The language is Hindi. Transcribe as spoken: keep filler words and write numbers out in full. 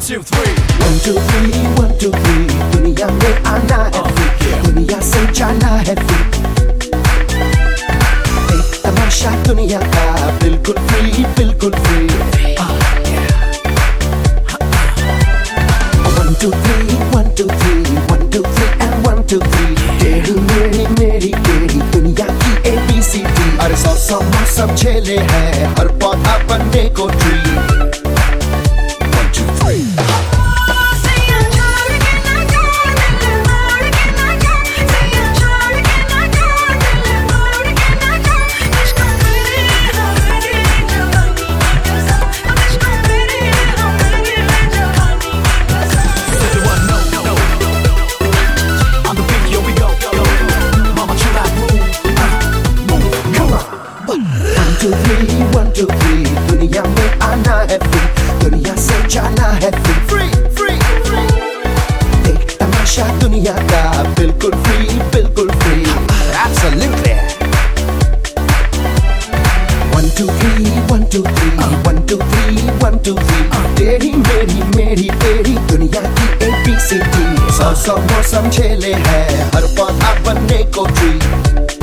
two, three. One, two, three, one, two, three. दुनिया में आना है free, दुनिया से जाना है free. एक तमाशा दुनिया का बिल्कुल free, बिल्कुल free. One, two, three, one, two, three, one, two, three, and one, two, three. तेरी मेरी मेरी तेरी दुनिया की A B C D. अरे सौ सौ मौसम झेले हैं हर पौधा बनने को tree. One, two, three. One, two, three, दुनिया में आना है free, दुनिया से जाना है free, free, free, free. एक तमाशा दुनिया का बिल्कुल free, बिल्कुल free. Absolutely. One, two, three, one, two, three, one, two, three, one, two, three. तेरी मेरी मेरी तेरी दुनिया की A B C D. सौ सौ मौसम झेले हैं हर पौधा बनने को tree.